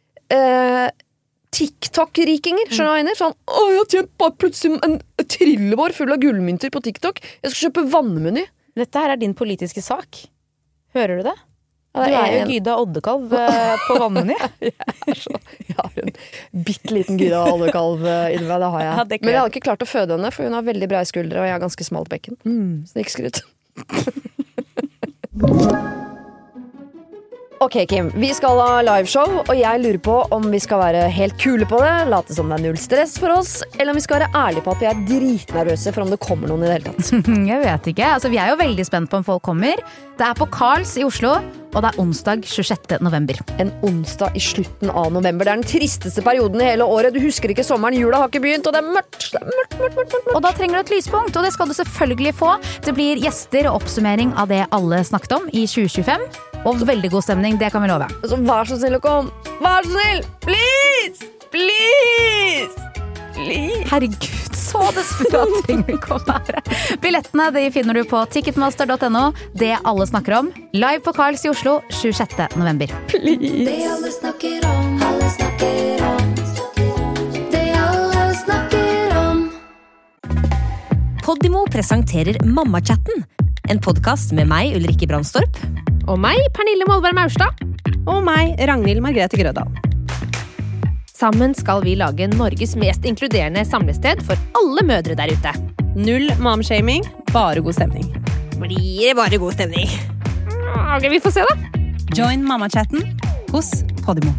TikTok-rikinger, skjønner du hva jeg mener? Sånn, jeg har tjent bare plutselig en trillebår full av gullmynter på TikTok. Jeg skal kjøpe vannmeny. Dette her din politiske sak. Hører du det? Du jo Gyda Oddekalv på vannmeny. Jeg har en bitteliten Gyda Oddekalv inni meg, det har jeg. Men jeg hadde ikke klart å føde henne, for hun har veldig bra skuldre, og jeg har ganske smalt bekken. Snikskryt. Ok, Kim, vi skal ha liveshow, og jeg lurer på om vi skal være helt kule på det, late som det null stress for oss, eller om vi skal være ærlige på at vi dritnervøse for om det kommer noen i det hele tatt. Jeg vet ikke, altså vi jo veldig spent på om folk kommer. Det på Karls i Oslo, og det onsdag 26. november. En onsdag i slutten av november. Det den tristeste perioden i hele året. Du husker ikke sommeren, jula har ikke begynt, og det mørkt. Mørkt. Og da trenger du et lyspunkt, og det skal du selvfølgelig få. Det blir gjester og oppsummering av det alle snakket om i 2025. Og veldig god stemning, det kan vi love. Så vær så snill å komme. Vær så snill! Please! Please! Herregud, så desperat trenger vi komme her. Billettene de finner du på ticketmaster.no. Det alle snakker om. Live på Karls i Oslo 26. november. Please! Det alle snakker om, alle snakker om. Det alle snakker om. Podimo presenterer Mammachatten. En podcast med meg, Ulrikke Brandstorp. Og meg, Pernille Molberg Maurstad. Og meg, Ragnhild Margrethe Grødal. Sammen skal vi lage Norges mest inkluderende samlested for alle mødre der ute. Null momshaming, bare god stemning. Blir det bare god stemning? Ok, vi får se da. Join mammachatten hos Podimo.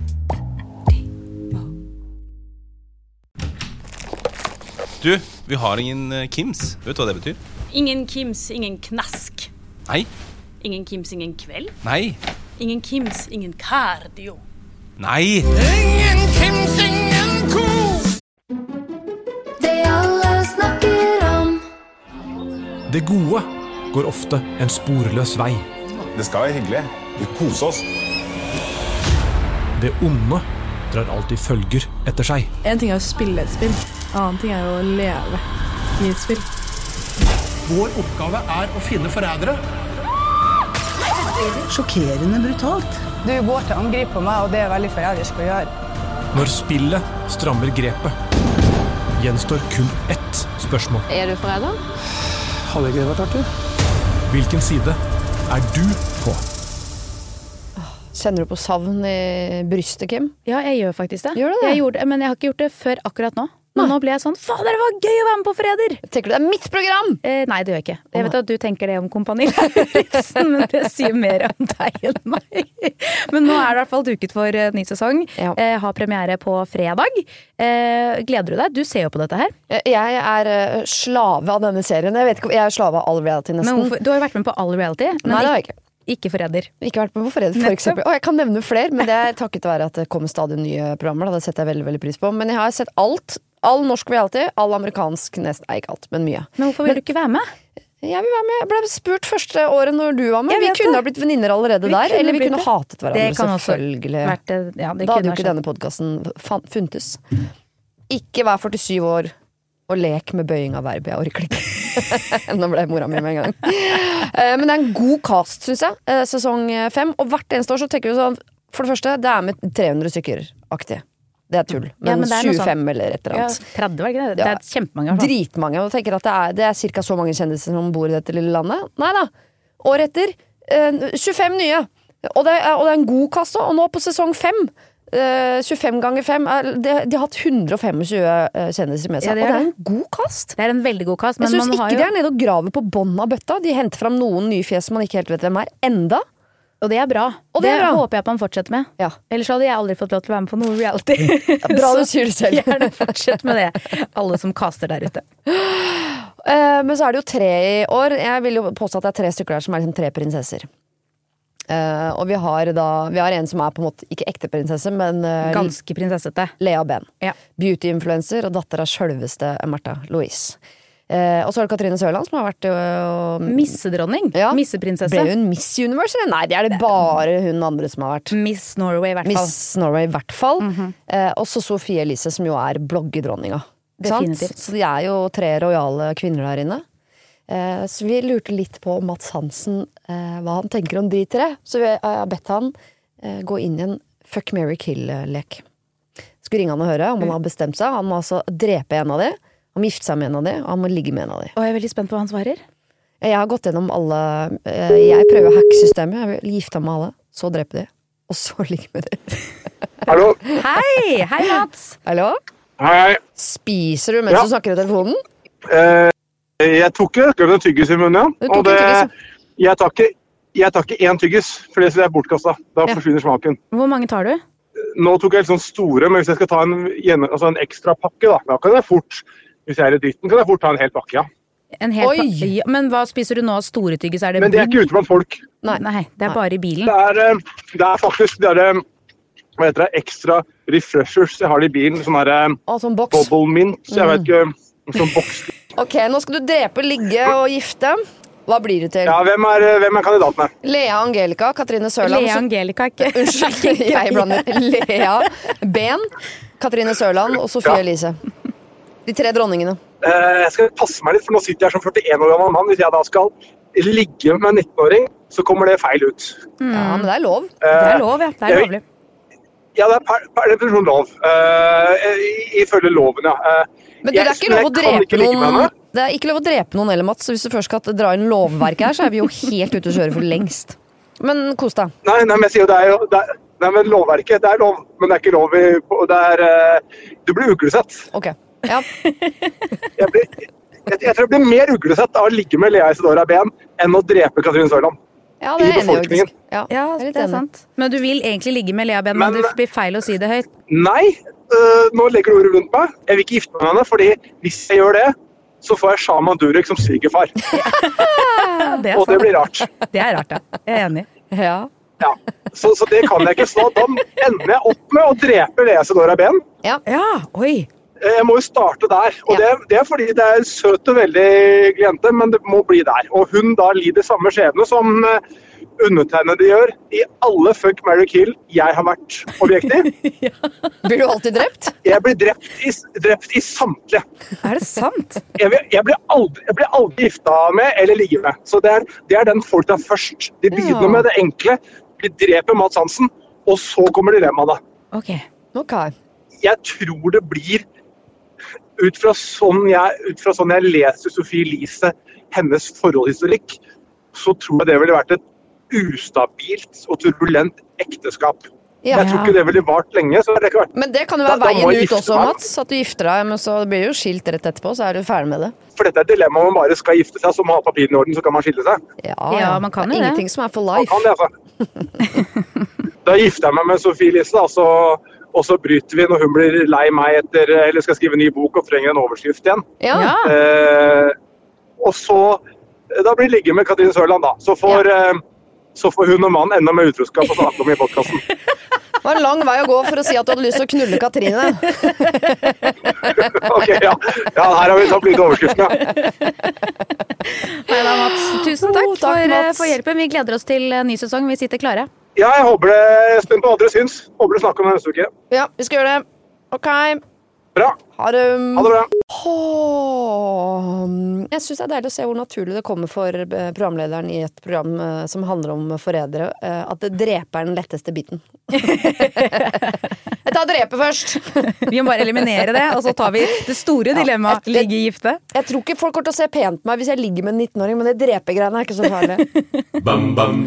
Du, vi har ingen Kims. Vet du hva det betyr? Ingen Kims, ingen knask. Nei. Ingen Kims, ingen kveld. Nei. Ingen Kims, ingen cardio. Nei. Ingen Kims, ingen kos. Det alle snakker om. Det gode går ofte en sporløs vei. Det skal være hyggelig. Vi koser oss. Det onde drar alltid følger etter seg. En ting å spille et spill. En annen ting å leve i et spill. Vår oppgave å finne forrædere. Sjokkerende brutalt. Du går til angrep på meg, og det veldig forræderisk å gjøre. Når spillet strammer grepet, gjenstår kun ett spørsmål. Du forræder? Hadde ikke det vært artig? Hvilken side du på? Kjenner du på savn i brystet, Kim? Ja, jeg gjør faktisk det. Gjør du det? Men jeg har ikke gjort det før akkurat nå. Men nå ble jeg sånn, faen, det var gøy å være med på Forræder! Tenker du det mitt program? Nei, det gjør jeg ikke. Jeg vet at du tenker det om Kompani Lauritzen, men det sier mer om deg enn meg. Men nå det i hvert fall duket for ny sesong. Har premiere på fredag. Gleder du deg? Du ser jo på dette her. Jeg slave av denne serien. Jeg vet ikke, jeg slave av all reality nesten. Men du har jo vært med på all reality. Nei, det har jeg ikke. Ikke forræder. Ikke vært med på Forræder, for eksempel. Og jeg kan nevne flere, men det takket være at det kommer stadig nye programmer. Det setter jeg veldig, veldig pris på. Men jeg har sett alt. All norsk reality, all amerikansk, nesten ikke alt, men mye. Men hvorfor vil du ikke være med? Jeg vil være med. Jeg ble spurt første året når du var med. Vi kunne ha blitt venninner allerede der, eller vi kunne hatet hverandre, det kan selvfølgelig. Vært, ja, det da hadde jo ikke denne podcasten funtes. Ikke vær 47 år og lek med bøying av verb. Jeg orker ikke. Nå ble mora mi med en gang. Men det er en god cast, synes jeg. Sesong 5. Og hvert eneste år så tenker vi sånn, for det første, det er med 300 stykker-aktig. Det er tull. Men, men det er 25 eller et eller annet. 30 var ikke det? Det er kjempemange. Dritmange. Og tenker at det er cirka så mange kjendiser som bor i dette lille landet. Neida. Året etter, 25 nye. Og det er en god cast også. Og nå på sesong 5, 25 ganger 5 de har hatt 125 kjendiser med seg, og det er en god kast. Det er en veldig god kast, men jeg synes man ikke har jo... de er nede og graver på bånd av bøtta. De henter fram noen nye fjes som man ikke helt vet hvem er enda. Og det er bra. Og det håper jeg at man fortsetter med. Ja. Ellers hadde jeg aldri fått lov til å være med på noe reality. Bra du sier det selv. Gjerne fortsett med det, alle som kaster der ute. Men så er det jo 3 i år. Jeg vil jo påstå at det er 3 stykker der som er liksom 3 prinsesser. Og vi har en som er på en måte ikke ekte prinsesse, men ganske prinsessete. Lea Ben. Ja. Beauty-influencer og datter av selveste Märtha Louise. Og så er det Katrine Sørland som har vært missedronning, misseprinsesse. Ble hun Miss Universe? Nei, det er det bare hun andre som har vært. Miss Norway i hvert fall. Miss Norway i hvert fall. Og så Sofie Elise, som jo er bloggedronninga. Definitivt. Så de er jo 3 rojale kvinner der inne. Så vi lurte litt på Mads Hansen, hva han tenker om de 3. Så jeg har bedt han gå inn i en Fuck, Marry, Kill-lek. Skulle ringe han og høre om han har bestemt seg. Han må altså drepe en av de. Han må gifte seg med en av de, og han må ligge med en av de. Og jeg er veldig spent på hva han svarer. Jeg har gått gjennom alle. Jeg prøver å hacke systemet. Jeg vil gifte meg med alle, så drepe de, og så ligge med de. Hallo? Hei Mats. Hallo? Hei. Spiser du mens du snakker i telefonen? Jeg tok en tyggis i munnen, ja. Og jeg tar ikke 1 tyggis, for det er bortkastet. Da forsvinner smaken. Hvor mange tar du? Nå tok jeg litt sånn store, men hvis jeg skal ta en ekstra pakke, da kan jeg fort, hvis jeg er i dytten, kan jeg fort ta en hel pakke, ja. En hel pakke? Men hva spiser du nå? Store tyggis? Men det er ikke ute blant folk. Nei, det er bare i bilen. Det er faktisk, hva heter det, ekstra refreshers. Jeg har det i bilen, sånn bubble mint, jeg vet ikke, sånn boks. Ok, nå skal du drepe, ligge og gifte. Hva blir det til? Ja, hvem er kandidatene? Lea Angelica, Katrine Sørland. Lea Angelica, ikke. Unnskyld, jeg blander. Lea Ben, Katrine Sørland og Sofie Elise. De 3 dronningene. Jeg skal passe meg litt, for nå sitter jeg som 41 år gammel mann. Hvis jeg da skal ligge med en 19-åring, så kommer det feil ut. Ja, men det er lov. Det er lov, ja. Det er lovlig. Ja, det er per definisjon lov. Ifølge loven, ja. Men det er ikke lov å drepe noen. Det er ikke lov å drepe noen eller Mats, så hvis du først skal dra inn lovverket her, så er vi jo helt ute å kjøre for lengst. Men kos deg. Nei, men jeg sier jo nei, men lovverket, det er lov, men det er ikke lov du blir uglesett. Ok, ja. Jeg tror jeg blir mer uglesett av å ligge med Lea Isidora Ben enn å drepe Katrine Sørland. Ja, det er enig faktisk. Ja, det er sant. Men du vil egentlig ligge med Lea Ben, men det blir feil å si det høyt. Nei, nå legger du ordet rundt meg. Jeg vil ikke gifte meg med henne, fordi hvis jeg gjør det, så får jeg Shaman Durek som svigerfar. Og det blir rart. Det er rart, ja. Jeg er enig. Ja. Så det kan jeg ikke slå. Da ender jeg opp med å drepe Lea Isidora Ben. Ja, oi. Jeg må jo starte der. Og det er fordi det er en søt og veldig kliente, men det må bli der. Og hun da lider samme skjebne som undertegnede gjør i alle Fuck, Marry, Kill jeg har vært objekt i. Blir du alltid drept? Jeg blir drept i samtlige. Er det sant? Jeg blir aldri gifta med eller ligge med. Så det er den folk der først. De begynner med det enkle. De dreper Mads Hansen, og så kommer dilemmaet da. Ok. Jeg tror det blir ut fra sånn jeg leser Sofie Elise, hennes forholdshistorikk, så tror jeg det ville vært et ustabilt og turbulent ekteskap. Ja. Jeg tror ikke det ville vart lenge. Så det vært... Men det kan jo være veien ut også, Mats. At du gifter deg, men så blir du jo skilt rett etterpå, så er du ferdig med det. For dette er et dilemma om man bare skal gifte seg, så må man ha papirene i orden, så kan man skille seg. Ja, man kan jo det. Ingenting som er for life. Man kan det, altså. Da gifter jeg meg med Sofie Elise, og så bryter vi når hun blir lei meg eller skal skrive en ny bok og trenger en overskrift igjen. Ja. Og så, da blir det ligge med Katrine Sørland da. Så så får hun og mannen enda mer utroskap å snakke om i podcasten. Det var en lang vei å gå for å si at du hadde lyst til å knulle Katrine. Ok, ja. Ja, her har vi tatt litt overskriften, ja. Neida, Mats. Tusen takk, for hjelpen. Vi gleder oss til ny sesong. Vi sitter klare. Ja, jeg håper det, spent på hva dere syns. Håper dere snakker om det neste uke. Ja, vi skal gjøre det. Ok. Bra. Ha det. Ha det bra. Jeg synes det er deilig å se hvor naturlig det kommer for programlederen i et program som handler om forrædere, at det dreper den letteste biten. Jeg tar drepet først. Vi må bare eliminere det, og så tar vi det store dilemmaet. Ligge gifte. Jeg tror ikke folk kommer til å se pent på meg hvis jeg ligger med en 19-åring, men det drepegreiene er ikke så farlig. Bam, bam.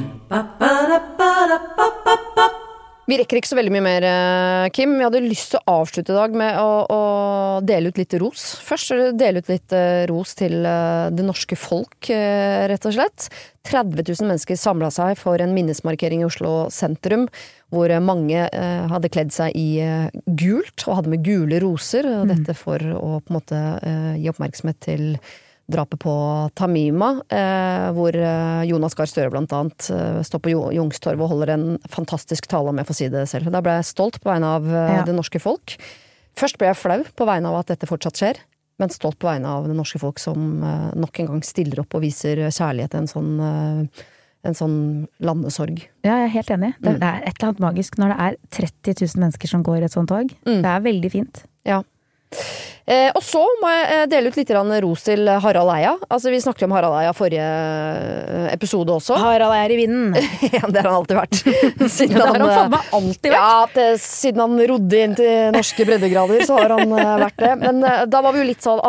Vi rekker ikke så veldig mye mer, Kim. Jeg hadde lyst til å avslutte i dag med å dele ut litt ros. Først dele ut litt ros til det norske folk, rett og slett. 30 000 mennesker samlet seg for en minnesmarkering i Oslo sentrum, hvor mange hadde kledd seg i gult, og hadde med gule roser. Og dette for å på en måte gi oppmerksomhet til drapet på Tamima, hvor Jonas Gahr Støre blant annet står på Youngstorget og holder en fantastisk tale, om jeg får si det selv. Da ble jeg stolt på vegne av det norske folk. Først ble jeg flau på vegne av at dette fortsatt skjer, men stolt på vegne av det norske folk som nok en gang stiller opp og viser kjærlighet til en sånn landesorg. Ja, jeg er helt enig. Det er et eller annet magisk når det er 30 000 mennesker som går i et sånt tog. Det er veldig fint. Ja. Og så må jeg dele ut litt ros til Harald Eia. Altså, vi snakket om Harald Eia forrige episode også. Harald Eia i vinden. Ja, det har han alltid vært. Det har han faen meg alltid vært. Ja, siden han rodde inn til norske breddegrader, så har han vært det. Men da var vi jo litt sånn,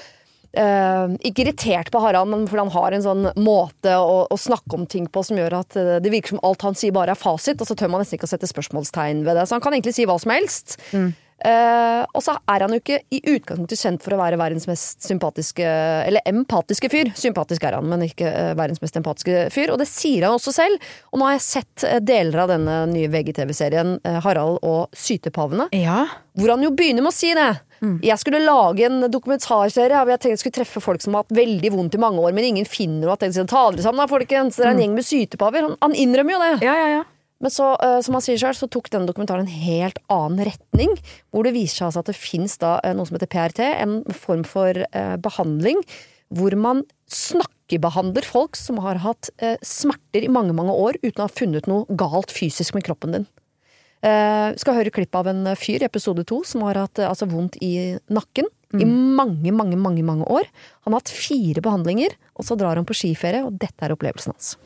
ikke irritert på Harald, men fordi han har en sånn måte å snakke om ting på som gjør at det virker som alt han sier bare er fasit, og så tør man nesten ikke å sette spørsmålstegn ved det. Så han kan egentlig si hva som helst. Og så er han jo ikke i utgangspunktet kjent for å være verdens mest sympatiske eller empatiske fyr. Sympatisk er han, men ikke verdens mest empatiske fyr, og det sier han også selv. Og nå har jeg sett deler av denne nye VGTV-serien Harald og sytepavene, hvor han jo begynner med å si det. Jeg skulle lage en dokumentarserie hvor jeg tenkte jeg skulle treffe folk som har hatt veldig vondt i mange år, men ingen finner noe, at jeg skal ta dere sammen, folkens, det er en gjeng med sytepaver. Han innrømmer jo det. Men så, som han sier selv, så tok denne dokumentaren en helt annen retning, hvor det viser seg at det finnes da noe som heter PRT, en form for behandling, hvor man snakkebehandler folk som har hatt smerter i mange, mange år, uten å ha funnet noe galt fysisk med kroppen din. Skal høre klipp av en fyr i episode 2, som har hatt vondt i nakken i mange, mange, mange, mange år. Han har hatt 4 behandlinger, og så drar han på skiferie, og dette er opplevelsen hans.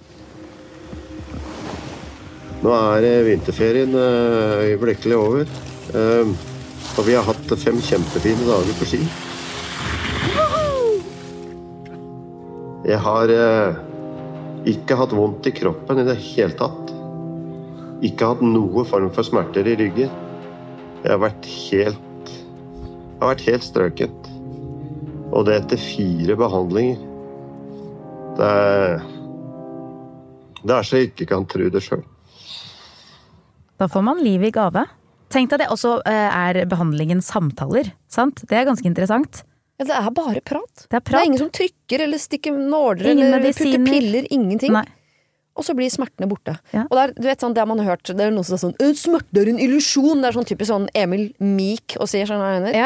Nå er vinterferien øyeblikkelig over, og vi har hatt 5 kjempefine dager på ski. Jeg har ikke hatt vondt i kroppen i det hele tatt. Ikke hatt noe form for smerter i ryggen. Jeg har vært helt strøket. Og det etter 4 behandlinger. Det er så jeg ikke kan tro det selv. Da får man liv i gave. Tenk deg det også er behandlingen samtaler, sant? Det er ganske interessant. Ja, det er bare prat. Det er ingen som trykker eller stikker nåler eller putter piller, ingenting. Nei. Og så blir smertene borte. Og der, du vet sånn, det har man hørt, det er noen som er sånn, smerte er en illusjon, det er sånn typisk sånn Emil Meek å si, skjønner du?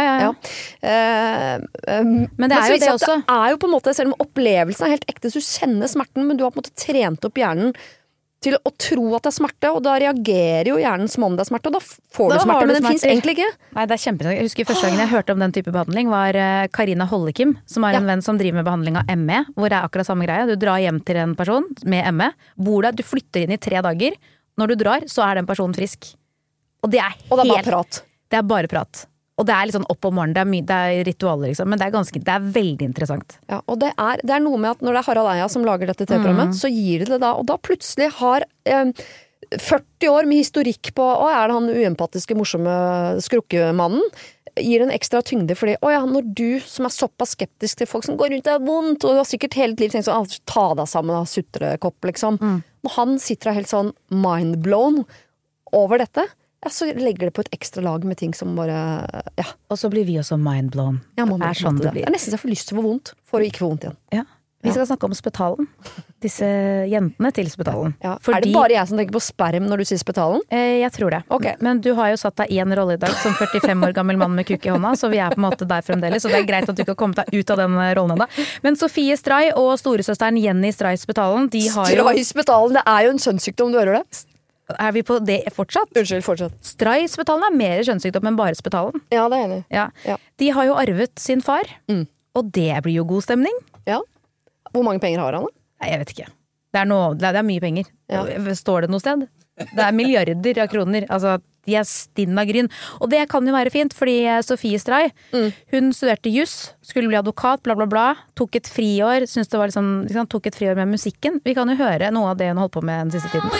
Men det er jo det også. Det er jo på en måte, selv om opplevelsen er helt ekte, så du kjenner smerten, men du har på en måte trent opp hjernen til å tro at det er smerte, og da reagerer jo hjernen som om det er smerte, og da får du smerte, men den finnes egentlig ikke. Nei, det er kjempeinteressant. Jeg husker første gangen jeg hørte om den type behandling var Karina Hollekim, som er en venn som driver med behandling av ME, hvor det er akkurat samme greie. Du drar hjem til en person med ME, bor der, du flytter inn i 3 dager. Når du drar, så er den personen frisk. Og det er bare prat. Det er bare prat. Og det er litt sånn opp om morgenen, det er ritualer liksom, men det er veldig interessant. Ja, og det er noe med at når det er Harald Eia som lager dette TV-programmet, så gir det da, og da plutselig har 40 år med historikk på, er det han uempatiske, morsomme skrukkemannen, gir en ekstra tyngde, fordi, når du som er såpass skeptisk til folk som går rundt og er vondt, og du har sikkert hele livet tenkt sånn, ta deg sammen av sutrekopp, liksom. Når han sitter og helt sånn mindblown over dette, så legger det på et ekstra lag med ting som bare, Og så blir vi også mindblown. Ja, det er sånn det blir. Det er nesten så jeg får lyst til å få vondt, for å ikke få vondt igjen. Ja. Vi skal snakke om Spetalen. Disse jentene til Spetalen. Ja. Er det bare jeg som tenker på sperm når du sier Spetalen? Jeg tror det. Okay. Men du har jo satt deg i en rolle i dag som 45 år gammel mann med kuk i hånda, så vi er på en måte der fremdeles, så det er greit at du ikke har kommet deg ut av den rollen enda. Men Sofie Stray og storesøsteren Jenny Stray Spetalen, de har jo... Stray Spetalen, det er jo en kjønnssykdom, du hører det? Er vi på det fortsatt? Unnskyld, fortsatt. Stray Spetalen er mer kjønnssykdom enn bare Spetalen. Ja, det er enig. Ja. De har jo arvet sin far, og det blir jo god stemning. Ja. Hvor mange penger har han da? Nei, jeg vet ikke. Det er mye penger. Ja. Står det noe sted? Det er milliarder av kroner. Altså, de er stinn av gryn. Og det kan jo være fint, fordi Sofie Stray, hun studerte juss, skulle bli advokat, bla bla bla, tok et friår, synes det var liksom, tok et friår med musikken. Vi kan jo høre noe av det hun holdt på med den siste tiden.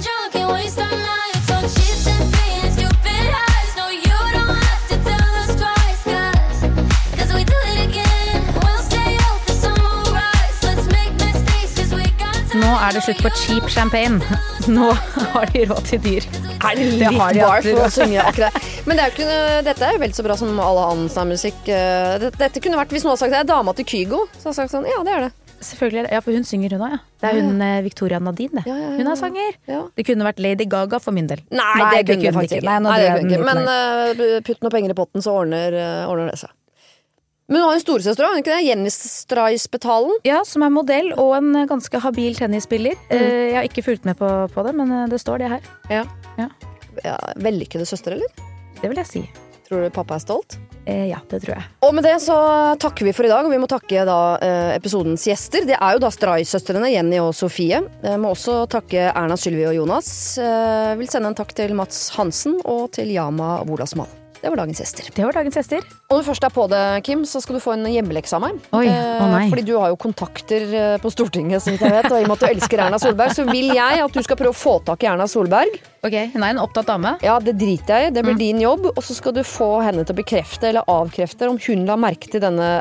Nå er det slutt på cheap champagne. Nå har de råd til dyr. Er det litt bar for å synge akkurat? Men dette er jo vel så bra som alle annen musikk. Dette kunne vært, hvis noen har sagt det, dama til Kygo, så har sagt sånn, ja, det er det. Selvfølgelig, ja, for hun synger hun også, ja. Det er hun Victoria Nadine, det. Ja. Hun er sanger. Ja. Det kunne vært Lady Gaga for min del. Nei, det kunne det faktisk ikke. Nei, det kunne ikke. Men putt noe penger i potten, så ordner det seg. Men hun har en storesøster også, ikke det? Jenny Stray Spetalen. Ja, som er modell og en ganske habil tennisspiller. Jeg har ikke fulgt med på det, men det står det her. Ja, vellykkede søster, eller? Det vil jeg si. Tror du pappa er stolt? Ja, det tror jeg. Og med det så takker vi for i dag, og vi må takke da episodens gjester. Det er jo da Stray-søstrene, Jenny og Sofie. Jeg må også takke Erna, Sylvi og Jonas. Vil sende en takk til Mats Hansen og til Yama Wolasmal. Det var dagens gjester. Og når du først er på det, Kim, så skal du få en hjemmelekse av meg. Oi, nei. Fordi du har jo kontakter på Stortinget, som jeg vet, og i og med at du elsker Erna Solberg, så vil jeg at du skal prøve å få tak i Erna Solberg. Ok, hun er en opptatt dame. Ja, det driter jeg i. Det blir din jobb, og så skal du få henne til å bekrefte eller avkrefte om hun la merke til denne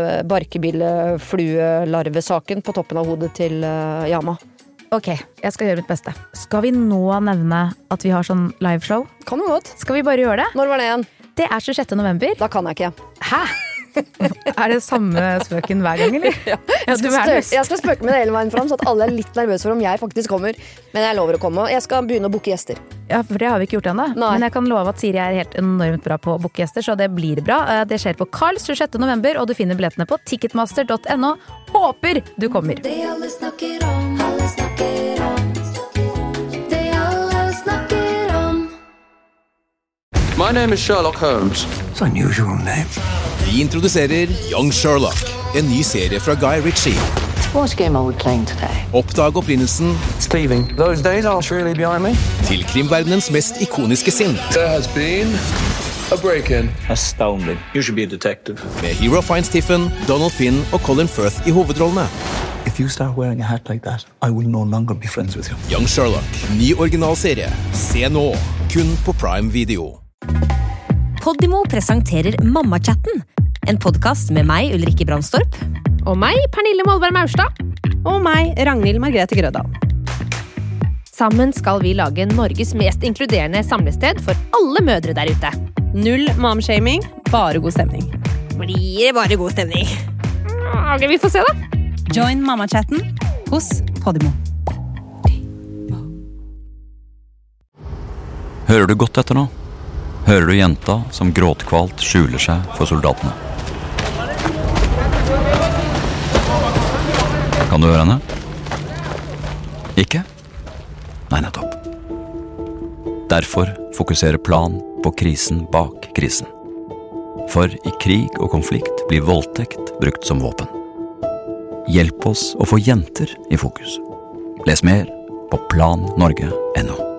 barkebille-fluelarvesaken på toppen av hodet til Yama. Ok, jeg skal gjøre mitt beste. Skal vi nå nevne at vi har sånn liveshow? Kan du godt. Skal vi bare gjøre det? Når var det igjen? Det er 26. november. Da kan jeg ikke. Hæ? Er det samme spøken hver gang, eller? Ja, jeg skal spøke med det hele veien fram, så at alle er litt nervøse for om jeg faktisk kommer. Men jeg lover å komme. Jeg skal begynne å booke gjester. Ja, for det har vi ikke gjort ennå. Men jeg kan love at Siri er helt enormt bra på å booke gjester, så det blir bra. Det skjer på Karls 26. november, og du finner billettene på ticketmaster.no. Håper du kommer! Det alle snakker om, alle snakker om. Det alle snakker om. My name is Sherlock Holmes. It's an unusual name. Vi introduserer Young Sherlock, en ny serie fra Guy Ritchie. What game are we playing today? Oppdag opprinnelsen Thieving. Those days are surely behind me. Til krimverdenens mest ikoniske sinn. There has been a break-in. Astounding. You should be a detective. Med Hero Finds Tiffen, Donald Finn og Colin Firth i hovedrollene. If you start wearing a hat like that, I will no longer be friends with you. Young Sherlock, ny originalserie. Se nå, kun på Prime Video. Podimo presenterer Mammachatten, en podcast med meg, Ulrikke Brandstorp. Og meg, Pernille Molberg Maurstad. Og meg, Ragnhild Margrethe Grødal. Sammen skal vi lage Norges mest inkluderende samlested for alle mødre der ute. Null momshaming, bare god stemning. Blir det bare god stemning? Ok, vi får se da. Join Mammachatten hos Podimo. Hører du godt etter nå? Hører du jenta som gråtkvalt skjuler seg for soldatene? Kan du høre henne? Ikke? Nei, nettopp. Derfor fokuserer Plan på krisen bak krisen. For i krig og konflikt blir voldtekt brukt som våpen. Hjelp oss å få jenter i fokus. Les mer på plannorge.no.